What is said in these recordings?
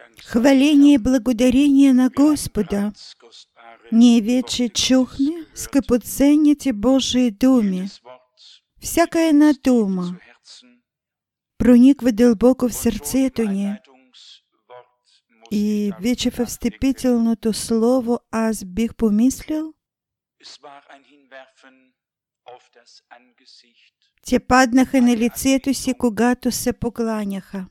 Хваление и благодарение на Господа, не вече чухме, скъпоценните Божии думи. Всякая една дума прониква дълбоко в сърцето ни. И вече в встъпителното слово аз бих помислил, те паднаха на лицето си, когато се покланяха.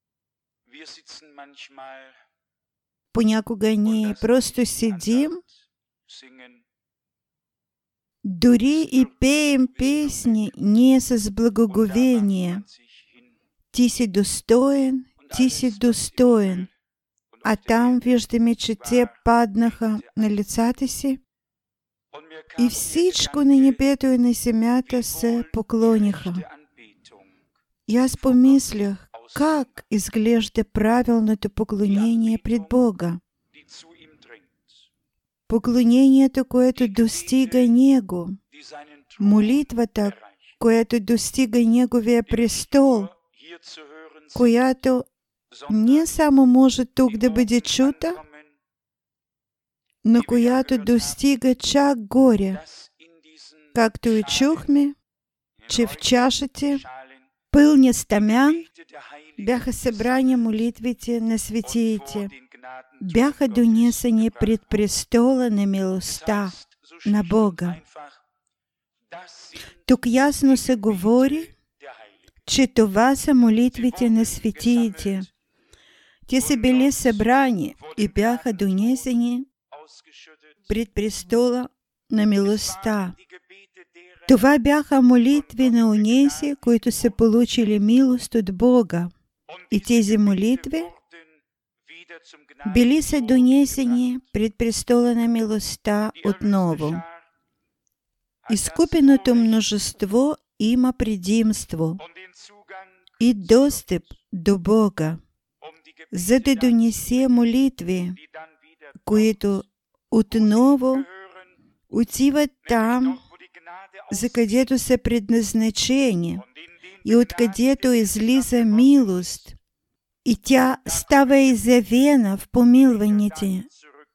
Понякога ние просто седим, дори и пеем песни ние с благоговение. Ти си достоен, ти си достоен. А там виждаме, че те паднаха на лицата си и всичко на небето и на земята се поклониха. И аз помислях, как изглежда правилното поклонение пред Бога. Поклонението, което достига Него. Молитвата, която достига Неговия престол, която не само може тук да бъде чута, но която достига чак горе. Както и чухме, че в чашите, пълни с тамян, бяха събрани молитвите на светиите. Бяха донесени пред престола на милостта на Бога. Тук ясно се говори, че това са молитвите на светиите. Те са били събрани и бяха донесени пред престола на милостта. Това бяха молитви на онези, които са получили милост от Бога. И тези молитви били са донесени пред престола на милостта отново. Изкупеното множество има предимство и достъп до Бога, за да донесе молитви, които отново отиват там, за където са предназначени и откъдето излиза милост, и тя става изявена в помилваните.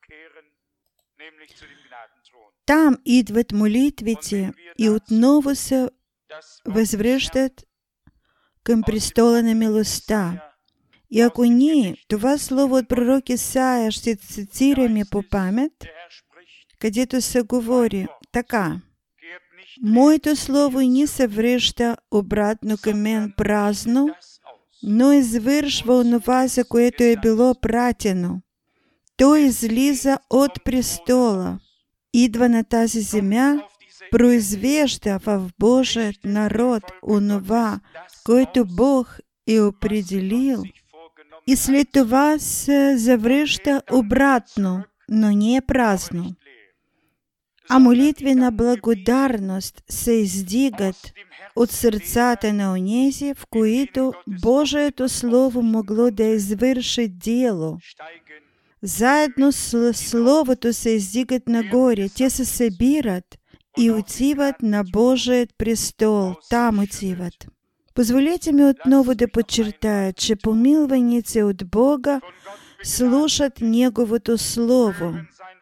Там идват молитвите и отново се възвръщат към престола на милостта. И ако ние това слово от пророк Исаия ще цитираме по памет, където се говори така: моето слово не се връща обратно към мен празно, но извършва онова, за което е било пратено. То излиза от престола, идва на тази земя, произвежда в Божият народ онова, което Бог е определил, и след това се завръща обратно, но не е празно. А молитви на благодарност се издигат от сърцата на онези, в които Божието Слово могло да извърши дело. Заедно с Словото се издигат нагоре, те се събират и отиват на Божият престол, там отиват. Позволете ми отново да подчертая, че помилваните от Бога слушат Неговото Слово.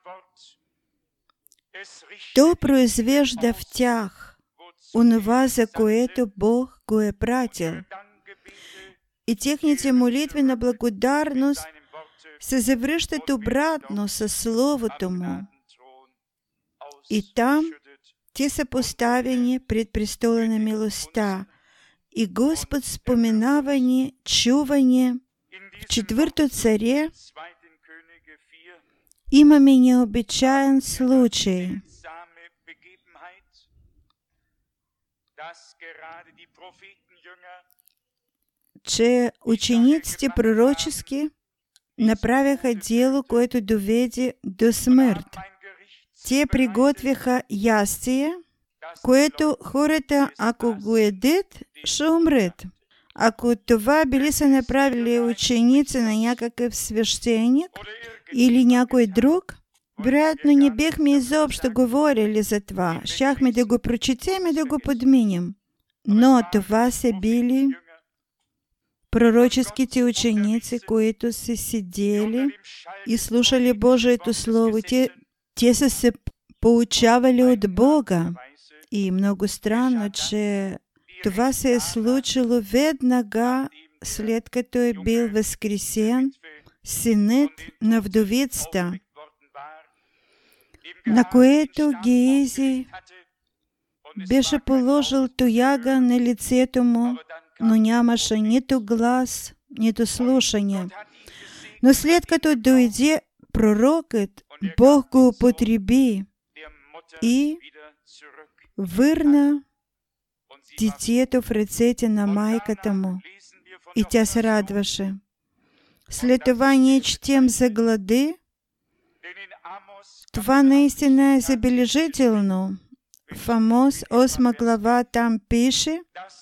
То произвежда в тях онова, за което Бог го е пратил. И техните молитви на благодарност се завръщат обратно със Словото Му. И там те са поставени пред престола на милостта. И Господ споменава ни, чуване. В 4 Царе имаме необичаен случай. Че учениците пророчески направиха дело, което доведе до смърт. Те приготвиха ястие, което хората, ако го едат, ще умрат. Ако това били са направили ученици на някакъв свещеник или някой друг, вероятно не бихме изобщо говорили за това. Щяхме да го прочетем и да го подминем. Но това са били пророческите ученици, които се сидели и слушали Божието Слово, те са се получавали от Бога. И много странно, че това се е случило веднага след като е бил възкресен синът на вдовицата, на което Геази беше положил тояга на лицето му, но нямаше нито глас, нито слушание. Но след като дойде пророкът, Бог го употреби и върна детето в ръцете на майката му. И тя се радваше. След това ние четем за глади. Това наистина е забележително. В Амос 8 глава там пише,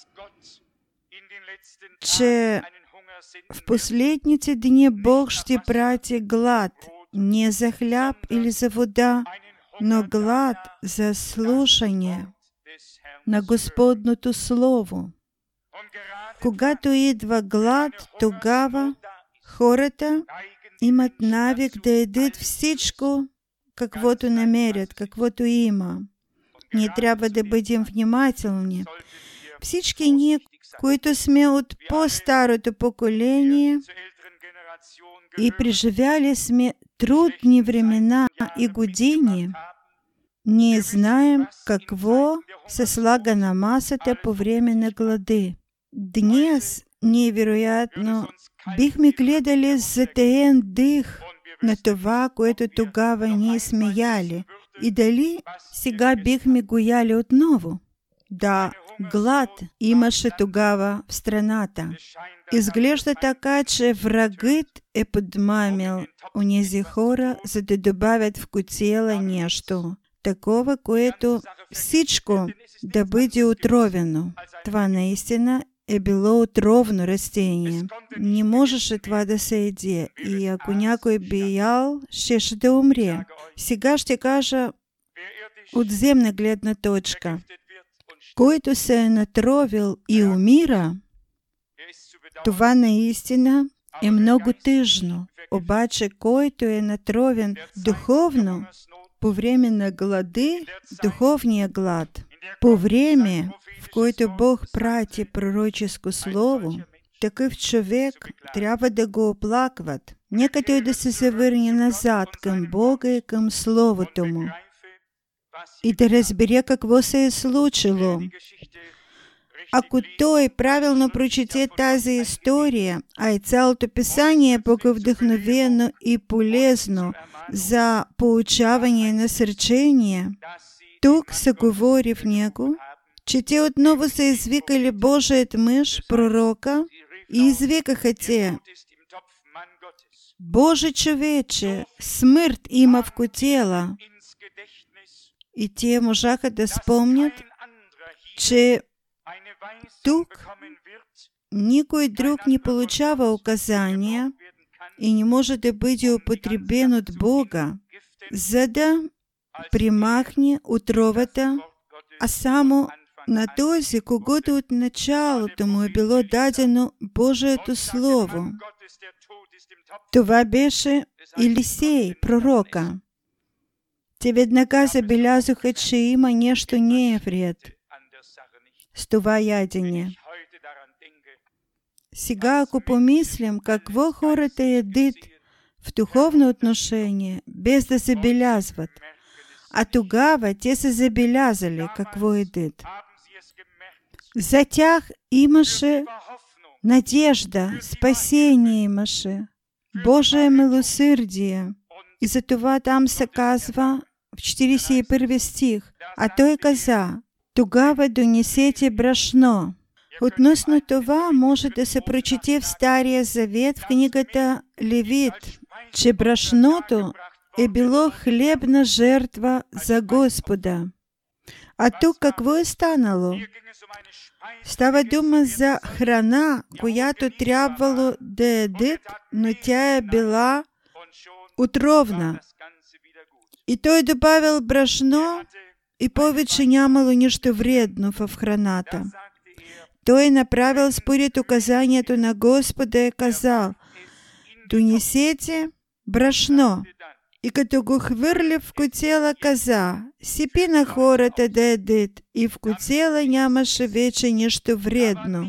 че в последните дни Бог ще прати глад не за хляб или за вода, но глад за слушание на Господното Слово. Когато идва глад, тогава хората имат навик да ядат всичко, каквото намерят, каквото има. Ние трябва да бъдем внимателни. Всички ние, които сме от по-старото поколение и преживяли сме трудни времена и години, ние знаем какво се слага на масата по време на глади. Днес ние вероятно бихме гледали с затаен дъх на това, което тогава ние сме яли. И дали сега бихме го яли отново? Да, глад имаше тогава в страната. Изглежда така, че врагът е подмамил онези хора, за да добавят в котела нещо. Такова, което всичко да бъде отровено. Това наистина е било отровно растение. Не можеше това да се яде. И ако някой би ял, щеше да умре. Сега ще кажа от земна гледна точка. Който се е натровил и умира, това наистина е много тъжно. Обаче, който е натровен духовно, по време на глади, духовния глад, по време, в който Бог прати пророческо слово, такъв човек трябва да го оплакват. Нека той да се завърне назад към Бога и към Словото му и да разбере какво се е случило. Ако той правилно прочете тази история, а и цялото писание е боговдъхновено и полезно за поучаване и насърчение, тук се говори в него, че те отново са извикали Божият мъж, пророка, и извикаха те: Боже човече, смърт има в котела. И те можаха да спомнят, че тук никой друг не получава указания и не може да бъде употребен от Бога, за да примахне отровата, а само на този, когото от началото му е било дадено Божието Слово. Това беше Елисей, пророка. Те веднага забелязаха, че има нещо не е вред с това ядене. Сега, ако помислим какво хората ядат в духовно отношение, без да забелязват, а тогава те са забелязали какво ядат. За тях имаше надежда, спасение имаше, Божие милосърдие. И затова там се казва в 41 стих, а той каза: тогава донесете брашно. Относно това може да се прочете в Стария Завет в книгата Левит, че брашното е било хлебна жертва за Господа. А тук какво е станало? Става дума за храна, която трябвало да ядат, но тя е била отровна. И той добавил брашно и повече нямало нищо вредно в храната. Той направил според указанието на Господа и казал: донесете брашно. И като го хвърли в котела, каза: сипи на хората да ядат. И в котела нямаше вече нищо вредно.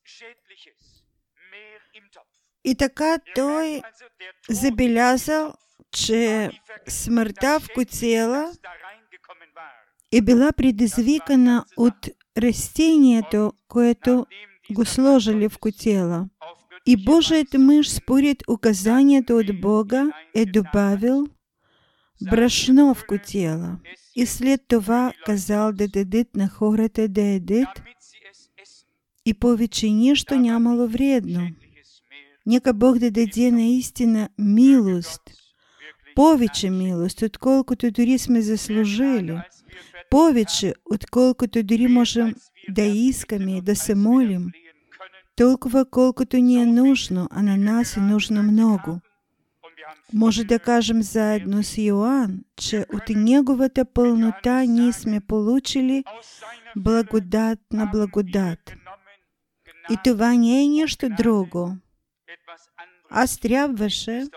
И така той забелязал, че смъртта в котела е била предизвикана от растението, което го сложили в котела. И Божият мъж, според указанието от Бога, е добавил брашно в котела. И след това казал да дадат на хората да ядат, и повече нищо нямало вредно. Нека Бог да даде наистина милост, повече милост, отколкото дори сме заслужили, повече, отколкото дори можем да искаме, да се молим, толкова колкото ни е нужно, а на нас е нужно много. Може да кажем заедно с Йоан, че от неговата пълнота ние сме получили благодат на благодат. И това не е нищо друго. Аз трябваше,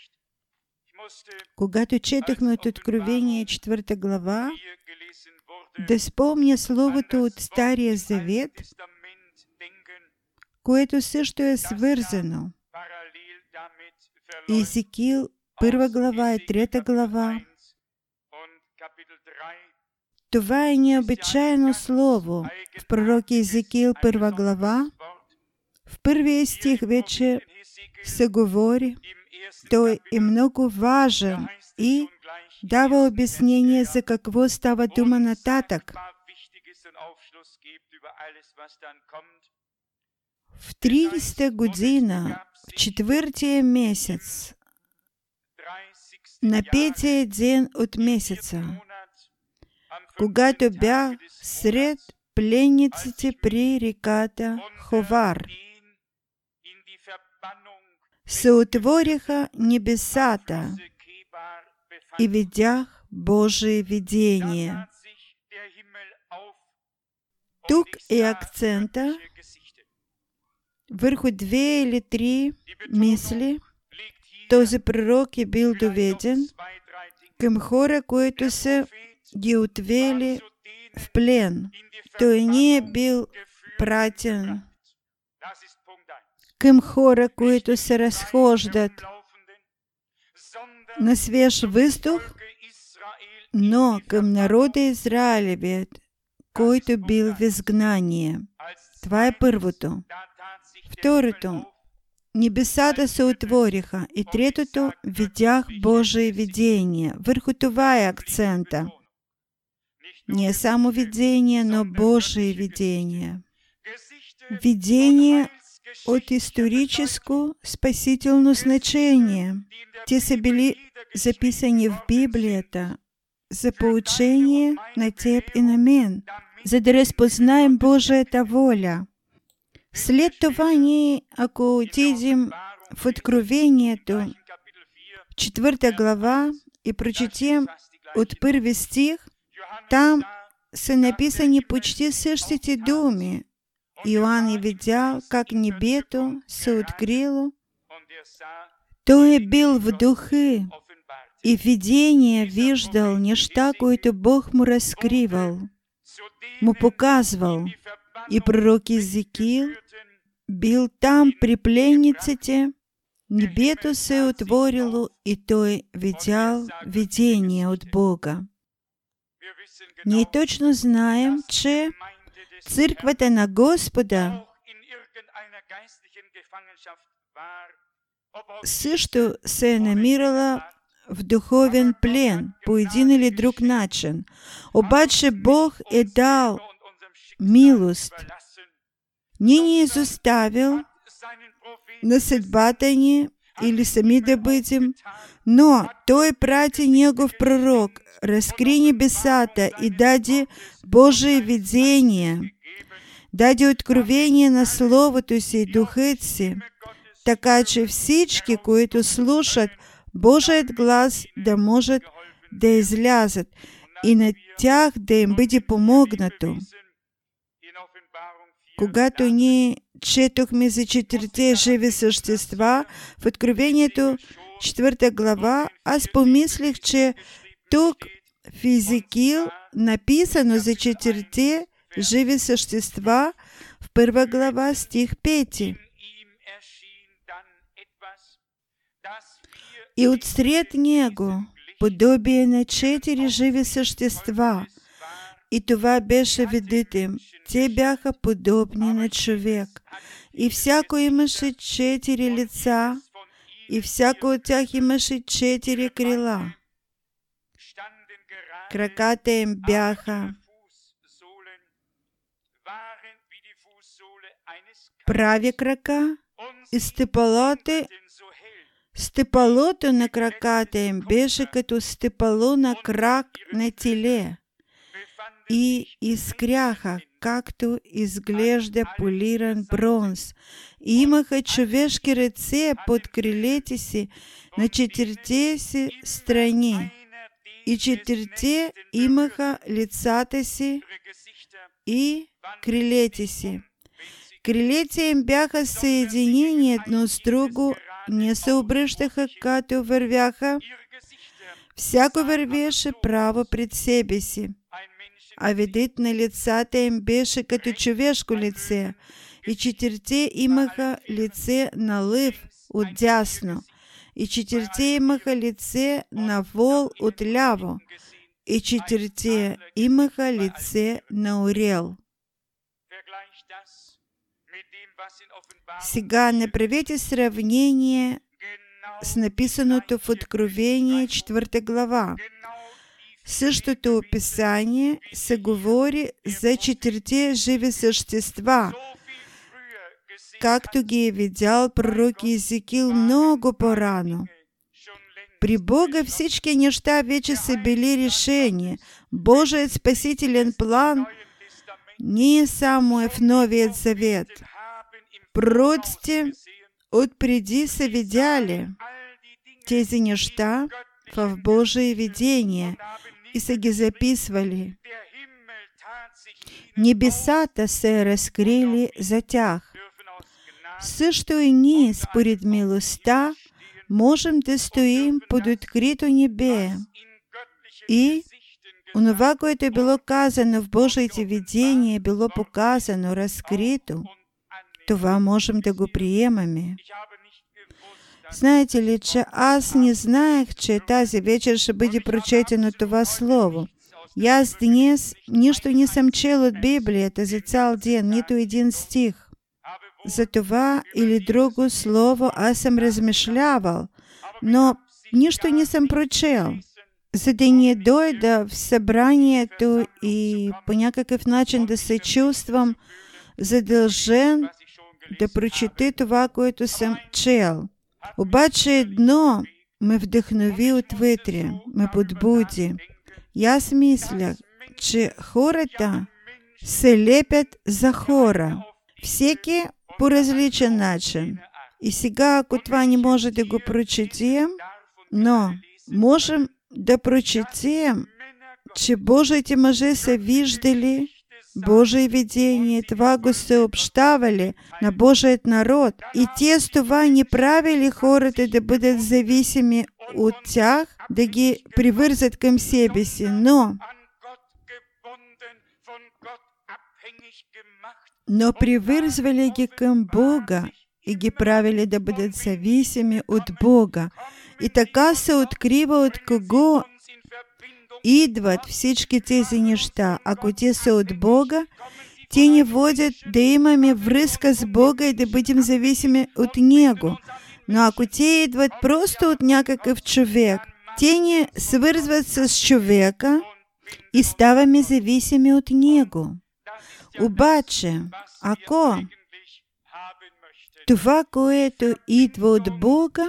когато четохме от Откровение 4 глава, да спомня словото от Стария Завет, което също е свързано. Езекил 1 глава и 3 глава. Това е необичайно слово. В пророк Езекил 1 глава, в първия стих вече се говори, той е много важен и дава обяснение за какво става дума нататък. В 30-та година, в 4-тия месец, на 5-тия ден от месеца, когато бях сред пленниците при реката Ховар, се отвориха небесата и видях Божие видение. Тук е акцента върху 2 или 3 мисли. Този пророк е бил доведен към хора, които са ги отвели в плен. Той не е бил пратен към хора, които се разхождат на свеж въздух, но към народа Израилевият, който бил в изгнание. Това е първото. Второто, небесата се отвориха. И третото, видях Божие видение. Върху това е акцента. Не само видение, но Божие видение. Видение от историческо спасително значение. Те са били записани в Библията за поучение на теб и на мен, за да разпознаем Божията воля. След това ние, ако отидем в Откровението, 4 глава, и прочетем от 1 стих, там са написани почти същите думи. Иоанн е видял, как небето се открило. Той е бил в духи и в видение виждал неща, които Бог му разкривал, му показвал. И пророк Езекил бил там при пленниците, небето се е отворило и той видял видение от Бога. Ние точно знаем, че църквата на Господа също се е намирала в духовен плен по един или друг начин. Обаче Бог е дал милост. Не ни е изоставил на съдбата ни или сами да бъдем, но Той прати Негов пророк, разкри небесата и даде Божие видение, даде откровение на Словото си и Духът си, така че всички, които слушат Божият глас, да можат да излязат и на тях да им бъде помогнато. Когато ние четохме за 4 живи същества в Откровението 4 глава, аз помислих, че тук в Езекил написано за 4 живи същества в 1 глава, стих 5. И отсред него подобие на 4 живи същества. И това беше видът им. Те бяха подобни на човек. И всяко имаше 4 лица, и всяко от тях имаше 4 крила. Краката им бяха прави крака, и стъпалото на краката им беше като стъпало на крак на теле, и изгряха, както изглежда полиран бронз. И имаха човешки ръце под крилете си на 4 си страни, и 4 имаха лицата си и крилете си. Крилете им бяха съединени едно с друго, не се обръщаха, като вървяха. Всяко вървеше право пред себе си. А видът на лицата им беше като човешко лице, и 4 имаха лице на лъв отдясно, и 4 имаха лице на вол отляво, и 4 имаха лице на орел. Сега направете сравнение с написаното в Откровение 4 глава. Същото описание се говори за 4 живи същества, както ги е видял пророк Езекил много по-рано. При Бога всички неща вече са били решени. Божият спасителен план не е само в Новият Завет. Пророците отпреди са видяли тези неща в Божие видение и са ги записвали. Небесата се разкрили за тях. Също и ние, според милостта, можем да стоим под открито небе. И онова, което е било казано в Божиите видения, е било показано, разкрито. Това можем да го приемаме. Знаете ли, че аз не знаех, че тази вечер ще бъде прочетено това слово. И аз днес нищо не съм чел от Библията за цял ден, нито един стих. За това или друго слово аз съм размишлявал, но нищо не съм прочел. За да не дойда в събранието и по някакъв начин да се чувствам задължен да прочета това, което съм чел. Обаче едно ме вдъхнови отвътре, ме подбуди. И аз мислях, че хората се лепят за хора. Всеки по различен начин. И сега, ако това не може да го прочетем, но можем да прочетем, че Божиите мъже са виждали Божие видение, това го съобщавали на Божият народ. И те с това не правили хората да бъдат зависими от тях, да ги привързат към себе си, но привързвали ги към Бога и ги правили да бъдат зависими от Бога. И така се открива от кого идват всички тези неща. Ако те са от Бога, те ни водят да имаме връзка с Бога и да бъдем зависими от Него. Но ако те идват просто от някакъв човек, те ни свързват с човека и ставаме зависими от Него. Обаче, ако това, което идва от Бога,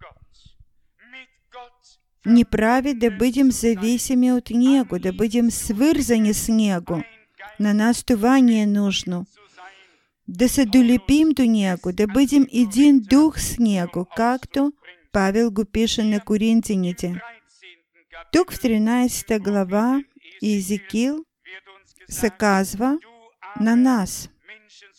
ни прави да бъдем зависими от Него, да бъдем свързани с Него. На нас това ни е нужно. Да се долепим до Него, да бъдем един дух с Него, както Павел го пише на Коринтяните. Тук в 13 глава Езекил се казва на нас.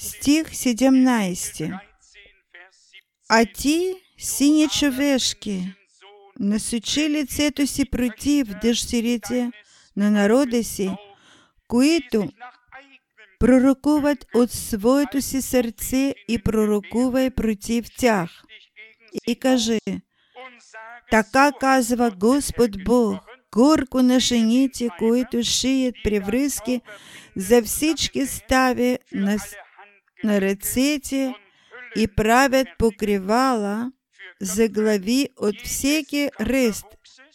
Стих 17. А ті, сині човешки, насучили цето си против дъщерите на народа си, които пророкуват от своето си сърце и пророкувай против тях. И кажи: така казва Господ Бог, горко на жените, които шият превръзки за всички стави на ръцете и правят покривала за глави от всеки ръст,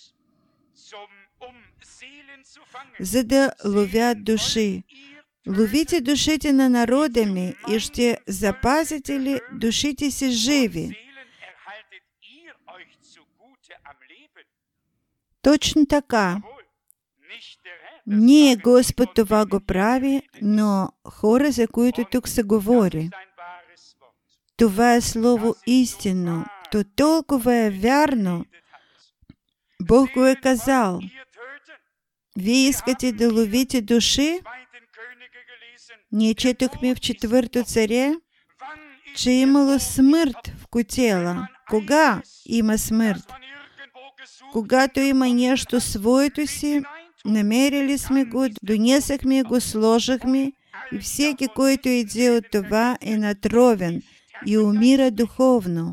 за да ловят души. Ловите душите на народа ми и ще запазите ли душите си живи? Точно така. Не Господ това го прави, но хора, за които тук се говори. Това е слово истинно. То толкова е вярно. Бог го е казал. Вие искате да ловите души? Ние четохме в 4 царе, че имало смърт в котела. Кога има смърт? Когато има нещо своето си, намерили сме го, донесахме го, сложихме и всеки, който иде от това, е натровен и умира духовно.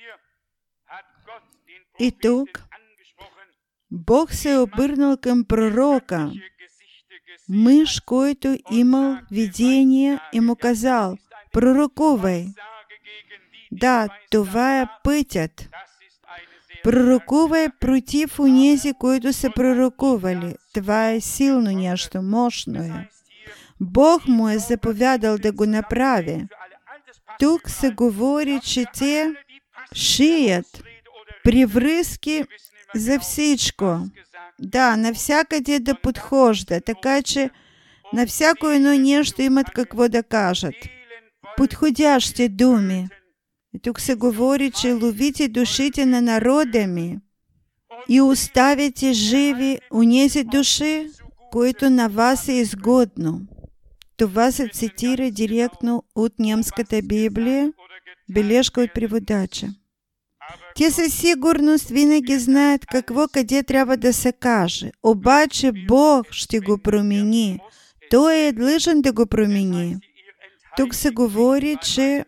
И тук Бог се е обърнал към пророка, мъж, който имал видение и му казал: пророкувай. Да, това е пътят. Пророкувай против онези, които са пророкували. Това е силно нещо, мощно е. Бог му е заповядал да го направи. Тук се говори, че те шият привръзки за всичко. Да, навсякъде да подхожда, така че на всяко едно нещо имат какво да кажат. Подходящи думи. И тук се говори, че ловите душите на народа ми и оставите живи онези души, които на вас е изгодно. Това се цитира директно от немската Библия, бележка от преводача. Те със сигурност винаги знаят какво къде трябва да се каже. Обаче Бог ще го промени. Той е длъжен да го промени. Тук се говори, че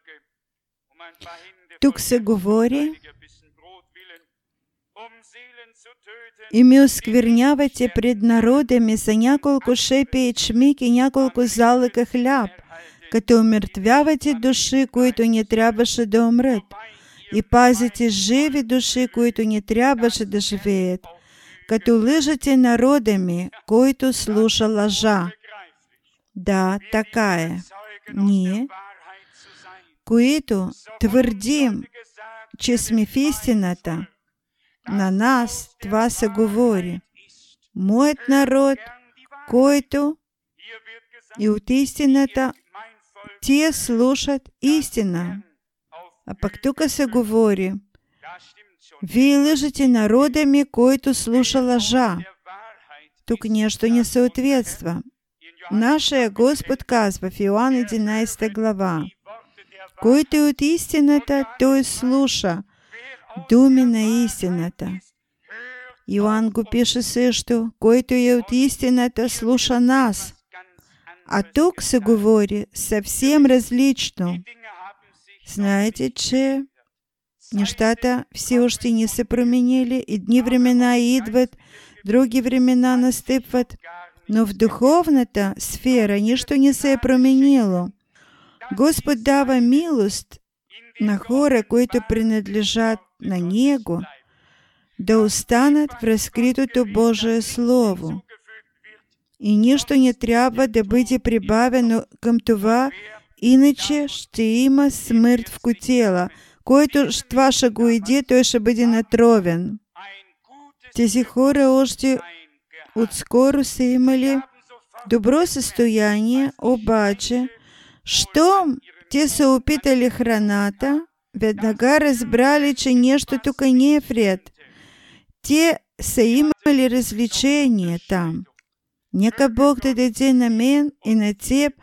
и ми осквернявате пред народа ми за няколко шепи ячмик и няколко залъка хляб, като умертвявате души, които не трябваше да умрат, и пазите живи души, които не трябваше да живеят, като лъжете народа ми, който слуша лъжа. Да, така е. Ние, които твърдим, че сме в истината, на нас това се говори. Моят народ, който и от истината, тия слушат истина. А пък тук се говори: вие лъжете народа ми, който слуша лъжа. Тук нещо не съответства. Нашия Господ казва в Йоан 11 глава: който е от истината, той слуша думи на истината. Йоан го пише също: който е от истината, слуша нас. А тук се говори съвсем различно. Знаете, че нещата все още не са променили. Едни времена идват, други времена настъпват, но в духовната сфера нищо не се е променило. Господ дава милост на хора, които принадлежат на Него, да останат в разкритото Божие Слово. И нищо не трябва да бъде прибавено към това, иначе ще има смърт в котела. Който това ще го иде, той ще бъде натровен. Тези хора още отскоро са имали добро състояние, обаче, щом те са опитали храната, веднага разбрали, че нещо тук не е вред. Те са имали развлечение там. Нека Бог да даде на мен и на теб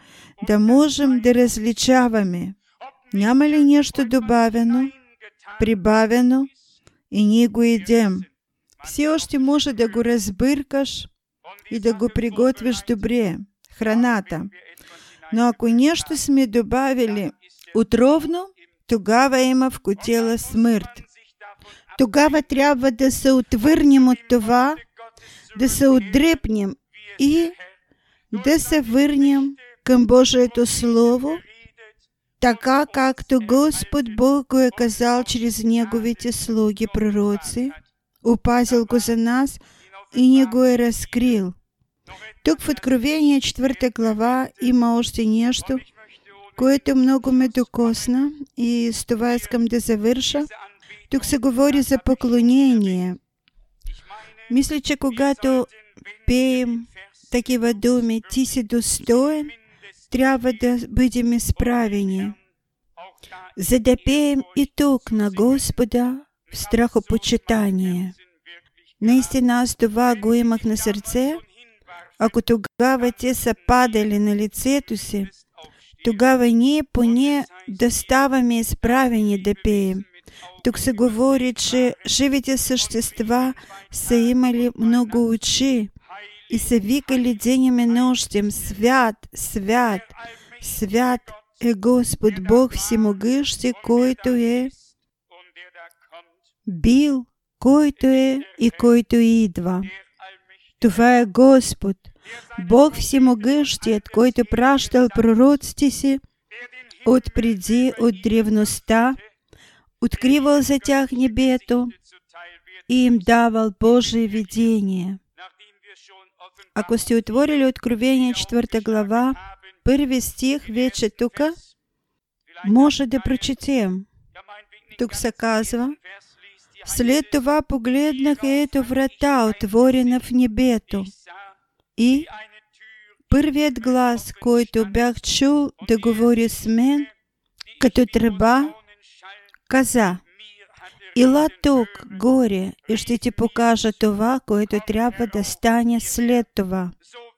да можем да различаваме, няма ли нещо добавено, прибавено и ние го едем. Все още може да го разбъркаш и да го приготвиш добре, храната. Но ако нещо сме добавили отровно, тогава има в котела смърт. Тогава трябва да се отвърнем от това, да се отдръпнем и да се върнем към Божието Слово, така както Господ Бог го е казал чрез Неговите слуги пророци, опазил го за нас и ни го е разкрил. Тук в Откровение 4 глава има още нещо, което много ме докосна и с това искам да завърша. Тук се говори за поклонение. Мисля, че когато пеем такива думи, ти си достоен, трябва да бъдем изправени, за да пеем и тук на Господа в страхопочитание. Наистина аз това го имах на сърце. Ако тогава те са падали на лицето си, тогава ние поне да ставаме изправени да пеем. Тук се говори, че живите същества са имали много очи и са викали денем и нощем: свят, свят, свят е Господ Бог Всемогъщи, който е бил, който е и който идва. Това е Господ, Бог Всемогъщият, който пращал пророците си от древността, откривал за тях небето и им давал Божие видение. Ако сте отворили Откровение 4 глава, 1 стих, вече тук, може да прочетем. Тук се казва: след това погледнах и ето врата, отворена в небето. И първият глас, който бях чул да говори с мен, като тръба, каза: ела тук, горе, и ще ти покажа това, което трябва да стане след това.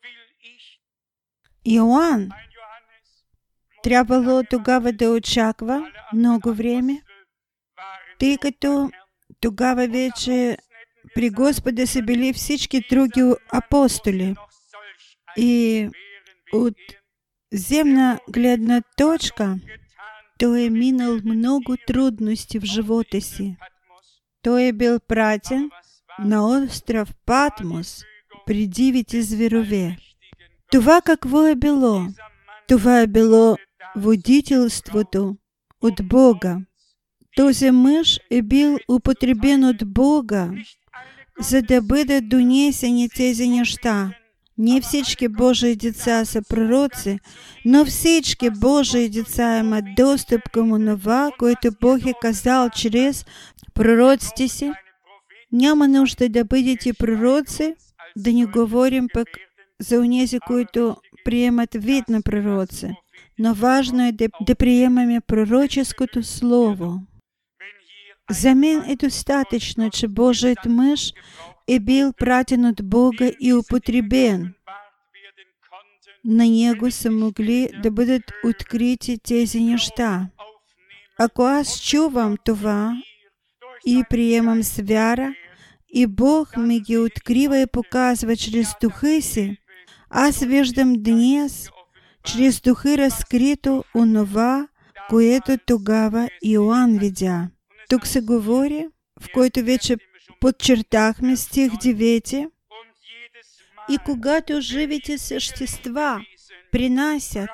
Йоан трябвало тогава да очаква много време, тъй като тогава вече при Господа са били всички други апостоли. И от земна гледна точка той е минал много трудности в живота си. Той е бил пратен на остров Патмос при дивите зверове. Това какво е било? Това е било водителството от Бога. Този мъж е бил употребен от Бога, за да бъдат донесени тези неща. Не всички Божии деца са пророци, но всички Божии деца имат достъп към онова, което Бог е казал чрез пророците си. Няма нужда да бъдете пророци, да не говорим пък за онези, които приемат вид на пророци. Но важно е да приемаме пророческото слово. За мен е достатъчно, че Божият мъж е бил пратен от Бога и употребен. На него са могли да бъдат открити тези неща. Ако аз чувам това и приемам с вяра, и Бог ми ги открива и показва чрез духа си, аз виждам днес чрез духа разкрито онова, което тогава Йоан видя. Тук се говори, в който вече подчертахме стих 9. И когато живите същества принасят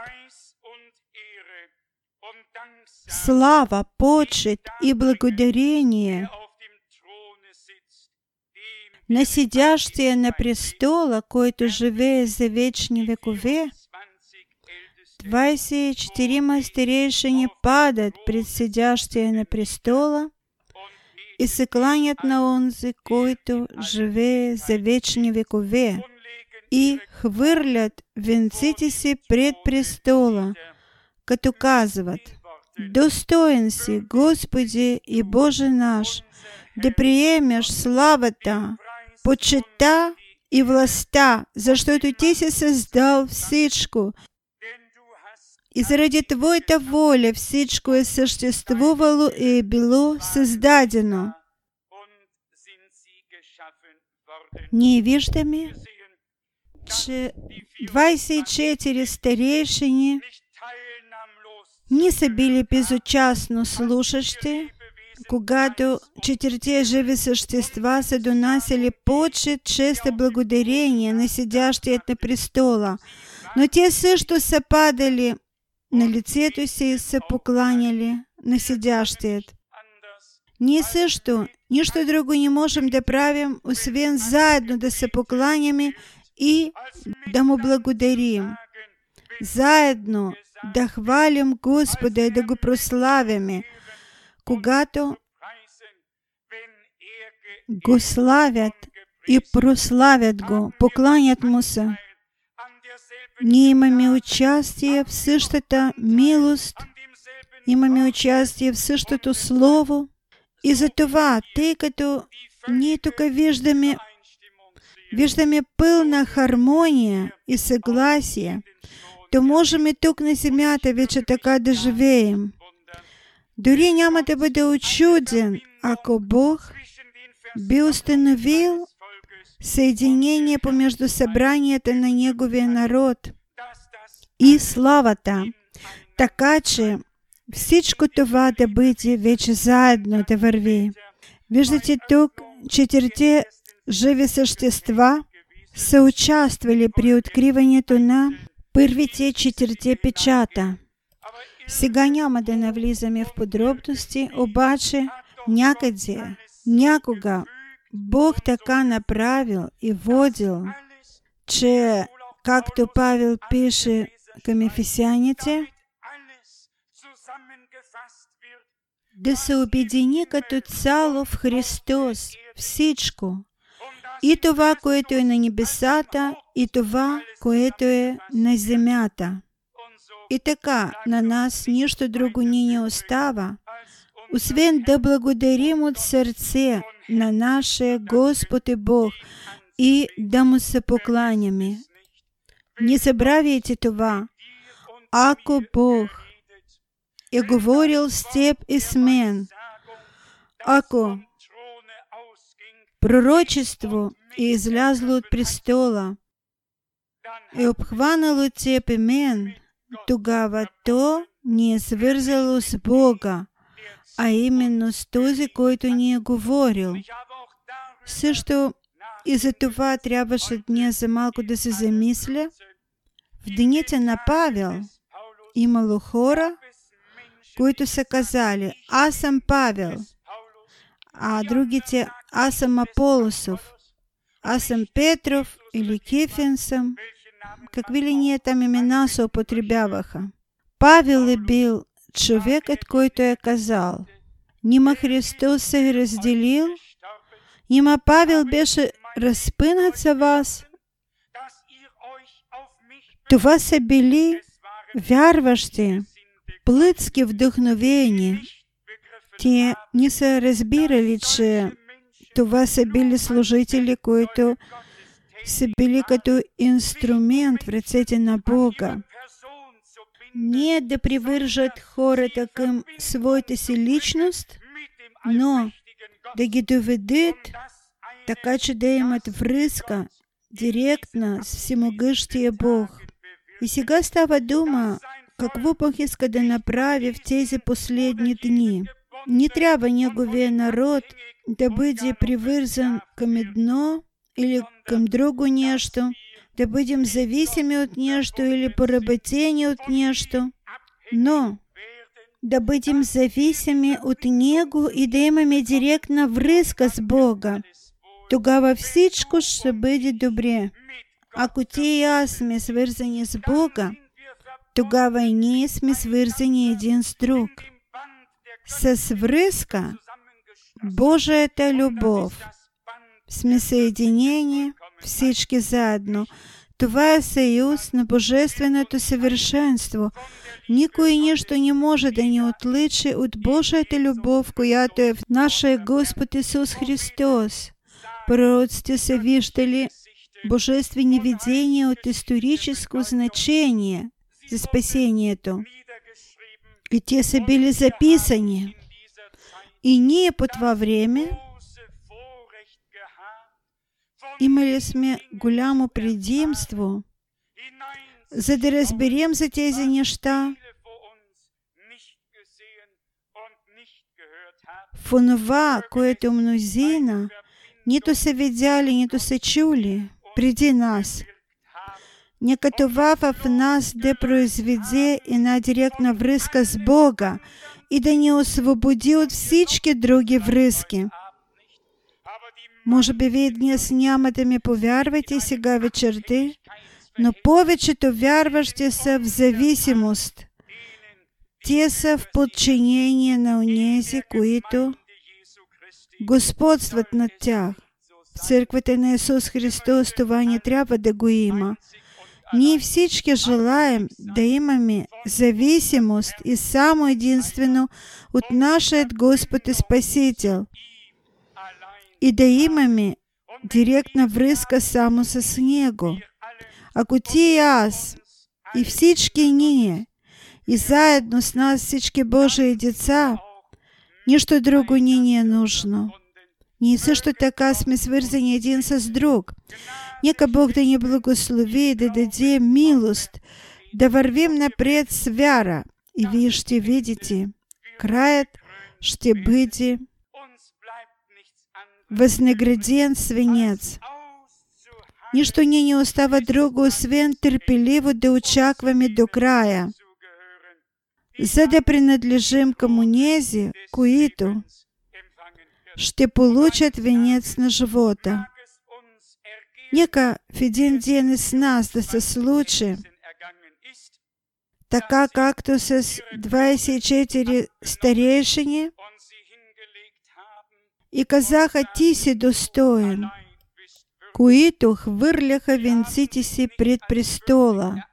слава, почет и благодарение на седящия на престола, който живее за вечни векове, 24 старейшини падат пред седящия на престола и се кланят на онзи, който живее за вечни векове, и хвърлят венците си пред престола, като казват: достоен си, Господи и Боже наш, да приемеш славата, почета и властта, защото Ти си създал всичко И заради Твоята воля всичко е съществувало и е било създадено. Ние виждаме, че 24 старейшини не са били безучастно слушащи, когато четирите живи същества са донасили почет, чест и благодарение на седящият на престола. Но те също са падали на лицето си и са покланяли на седящият. Ние също нищо друго не можем да правим, освен заедно да се покланяме и да му благодарим. Заедно да хвалим Господа и да го прославяме, когато го славят и прославят го, покланят му се. Ние имаме участие в същата милост, имаме участие в същото Слово. И за това, тъй като ние тук виждаме пълна хармония и съгласие, то можем и тук на земята вече така да живеем. Дори няма да бъде учуден, ако Бог би установил съединение помежду събранията на Неговия народ и славата, така че всичко това да бъде вече заедно да върви. Виждате тук, четирите живи същества са участвали при откриването на първите четирите печата. Сега няма да навлизаме в подробности, обаче някога Бог така направил и водил, че, както Павел пише към ефесяните, да се обедини като цяло в Христос всичко, и това, което е на небесата, и това, което е на земята. И така, на нас нищо друго не остава, освен да благодарим от сърце на нашия Господ и Бог и да му се покланяме. Не забравяйте това. Ако Бог е говорил с теб и с мен, ако пророчество е излязло от престола, е обхванало теб и мен, тогава то ни е свързало с Бога, а именно с този, който ни е говорил. Също и за това трябваше днес за малко да се замисля. В дните на Павел имало хора, които са казали: аз съм Павел, а другите: аз съм Аполосов, аз съм Петров или Кефен съм. Какви ли ние там имена се употребяваха. Павел е бил човекът, който е казал: нима Христос се е разделил, нима Павел беше разпънат за вас. Това са били вярващи, плътски вдъхновени. Те не са разбирали, че това са били служители, които са били като инструмент в ръцете на Бога. Не да привържат хората към своята си личност, но да ги доведат така, че да имат връзка директна с всемогъщия Бог. И сега става дума, какво Бог иска да направи в тези последни дни. Не трябва Неговия народ да бъде привързан към едно или към друго нещо, да бъдем зависими от нещо или поработени от нещо, но да бъдем зависими от Него и да имаме директна връзка с Бога. Тогава всичко ще бъде добре. Ако ти и аз сме свързани с Бога, тогава и ние сме свързани един с друг. С връзка Божията любов сме съединени всички заедно. Това е съюз на Божественото съвършенство. Никой нищо не може да ни отличи от Божията любов, която е в нашия Господ Исус Христос. Пророците са виждали божествени видения от историческо значение. милости спасението. И те са били записани. И ние по това време имали сме голямо предимство, за да разберем за тези неща в онова, което мнозина нито са видяли, нито са чули преди нас. Нека това в нас да произведе една директна връзка с Бога и да ни освободи от всички други връзки. Може би вие днес няма да ми повярвате сега вечерта, но повечето вярващи са в зависимост. Те са в подчинение на онези, които господстват над тях. В църквата на Исус Христос това не трябва да го има. Ние всички желаем да имаме зависимост и само единствено от нашият Господ и Спасител и да имаме директна връзка само с Него. Ако ти и аз, и всички ние, и заедно с нас всички Божии деца, нищо друго ни е нужно. Ние също така сме свързани един с друг. Нека Бог да ни благослови и да даде милост, да вървим напред с вяра. И вие ще видите, краят ще бъде възнаграден свинец. Нищо ни не остава друго, освен търпеливо да очакваме до края, за да принадлежим към онези, които ще получат венец на живота. Нека в един ден и с нас да се случи, така както с 24 старейшини и казаха: ти си достоен, които хвърляха венците си пред престола.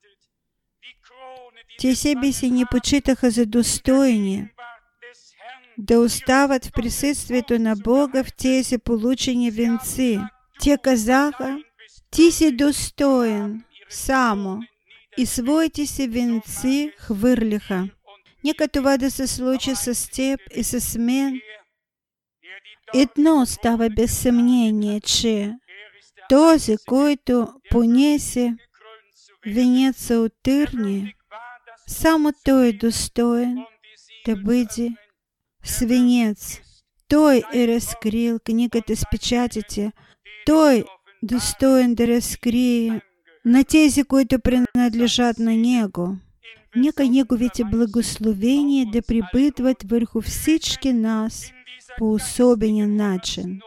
Те себе си не почитаха за достойни да остават в присъствието на Бога в тези получени венци. Те казаха: ти си достоен само, и своите си венци хвърляха. Нека това да се случи с теб и с мен. Едно става без съмнение, че този, който понесе венеца от търни, само той е достоен да бъде свинец. Той е разкрил книгата с печатите. Той достоен да разкрие на тези, които принадлежат на Него. Нека Неговите благословения да прибъдват върху всички нас по особен начин.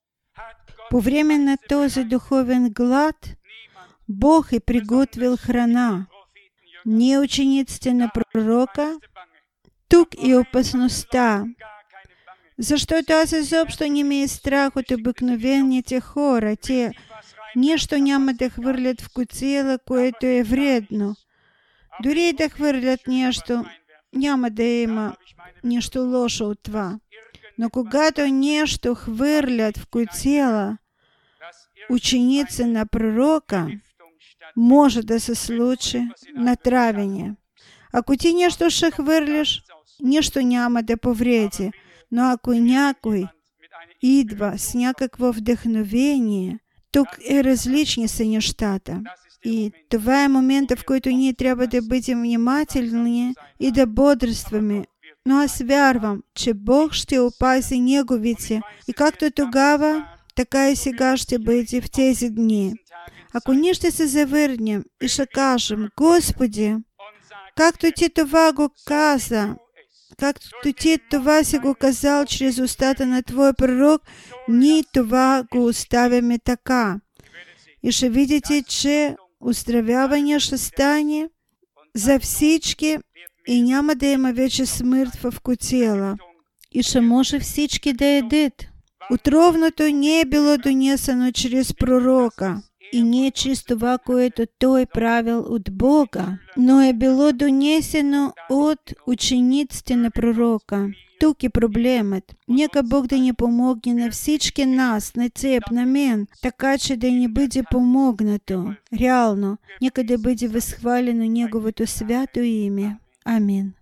По време на този духовен глад Бог е приготвил храна. Не учениците на пророка. Тук е опасността, защото аз изобщо не ме е страх от обикновените хора. Те нищо няма да хвърлят в куцела, което е вредно. Дори и да хвърлят нещо, няма да има нищо лошо от това. Но когато нещо хвърлят в куцела ученици на пророка, може да се случи натравяне. Ако ти нещо ще хвърлиш, нищо няма да повреди. Но ако някой идва с някакво вдъхновение, тук е различни са нещата. И това е момента, в който ние трябва да бъдем внимателни и да бодрстваме. Но аз вярвам, че Бог ще опази Неговите. И както тогава, така и сега ще бъде в тези дни. Ако ние ще се завърнем и ще кажем: Господи, както Ти това го каза, както Ти това си го казал чрез устата на Твой пророк, ние това го оставяме така. И ще видите, че оздравяване ще стане за всички и няма да има вече смърт в куцела. И ще може всички да едат. Отровното не е било донесено чрез пророка и не чрез това, което той правил от Бога, но е било донесено от учениците на пророка. тук і проблеми. Нека Бог да ни помогне на всички нас, на цеп, на мен, така, че да ни бъде помогнато. Реално, нека да бъде възхвалено Неговото свято име. Амин.